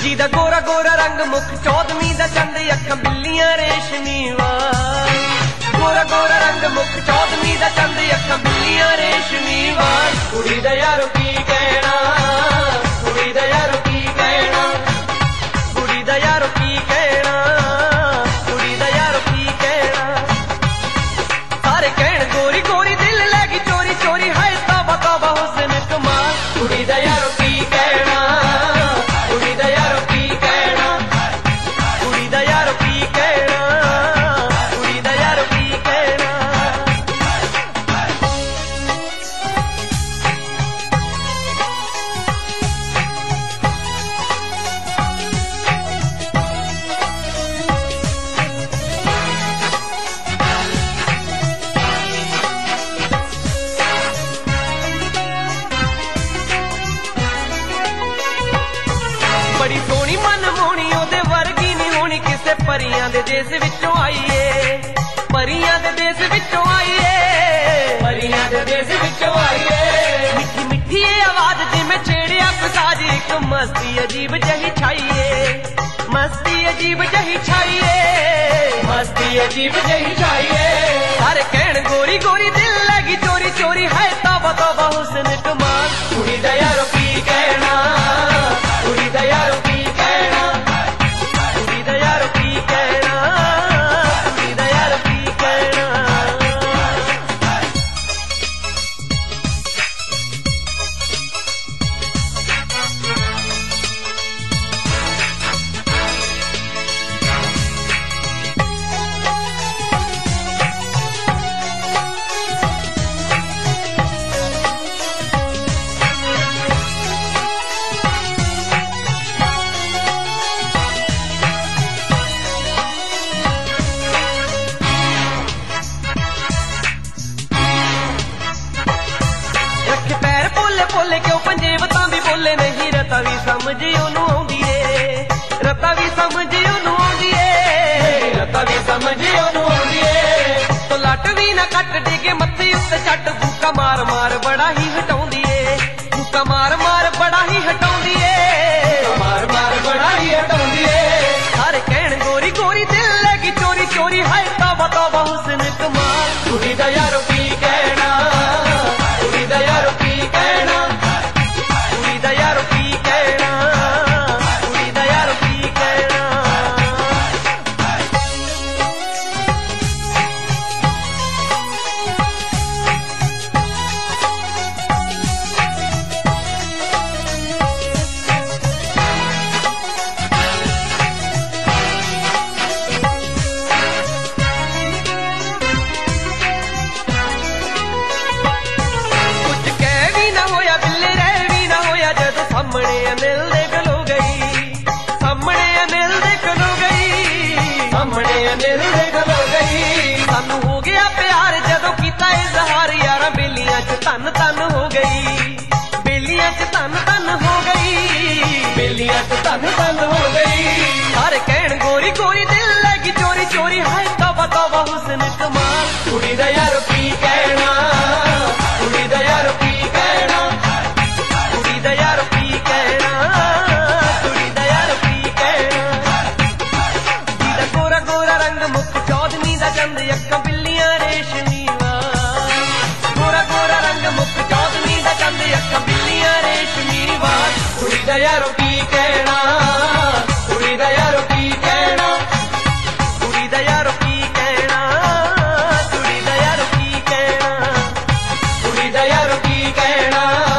जीदा गोरा गोरा रंग मुख चौदवी दा चंद अखां बिल्लियां रेशमी वाल। गोरा गोरा रंग मुख चौदवी दा चंद अखां बिल्लियां रेशमी वाल। कुड़ी दा यारो की कहना, कुड़ी दा यारो की कहना, कुड़ी दा यारो की कहना, कुड़ी दा यारो की कहना। सारे कहण गोरी गोरी दिल लैगी चोरी चोरी, है तौबा तौबा हुस्न कमाल। कुड़ी दा यारो की कहना, कुड़ी दा यारो की कहना, कुड़ी दा यारो की कहना, कुड़ी दा यारो की कहना। बड़ी सोहनी मन मोहनी ओदे वर्गी नहीं होनी किसे, परियां दे देश विचों आईए, परियां दे देश विचों आईए, परियां दे देश विचों आईए। मिठी मिठी आवाज जिवें छेड़िया साज, एक मस्ती अजीब जही छाईए, मस्ती अजीब जही छाईए, मस्ती अजीब जही छाईए। सारे कहण गोरी गोरी दिल लगी चोरी चोरी, है तौबा तौबा हुस्न कमाल। कुड़ी दा यारो की कहना, कुड़ी दा यारो की कहना, कुड़ी दा यारो की कहना, कुड़ी दा यारो की कहना। रखे पैर पोले पोले क्यों पंजेवतां भी बोले, नहीं रता भी समझ ओनू आउंदी ए, रता भी समझ ओनू आउंदी ए, रता भी समझ ओनू आउंदी ए। तो लट भी ना कट डिगे मत्थे उत्ते छट, भूका मार मार बड़ा ही हटाउंदी ए, भूका मार मार बड़ा ही हटाउंदी ए, मार मार बड़ा ही हटाउंदी ए। सारे कहण गोरी गोरी दिल लगी चोरी चोरी, है तौबा तौबा हुस्न कमाल। कुड़ी दा यारो की कहना, कुड़ी दा यारो की कहना, कुड़ी दा यारो की कहना, कुड़ी दा यारो की कहना। कुछ कह भी ना होया बिल्ले रह भी ना होया, जद सामने अनिल दे खलो गई, सामने अनिल दे खलो गई, सामने अनिल दे खलो गई। सानू हो गया प्यार जदों कीता इजहार, यारा बेलियां च तन तन हो गई, बेलियां च तन तन हो गई, बेलियां च तन तन हो गई। सारे कहण गोरी गोरी दिल लगी चोरी चोरी, हाय तौबा तौबा हुस्न कमाल। कुड़ी दा यारो की कहना, कुड़ी दा यारो की कहना, कुड़ी दा यारो की कहना, कुड़ी दा यारो की कहना। जीदा गोरा गोरा रंग मुख चौदवी दा चंद अखां बिल्लियां रेशमी वाल। गोरा गोरा रंग मुख चौदवी दा चंद अखां बिल्लियां रेशमी वाल। कुड़ी दा यारो की कहना, कुड़ी दा यारो की कहना, कुड़ी दा यारो की कहना, कुड़ी दा यारो की कहना, कुड़ी दा यारो की कहना।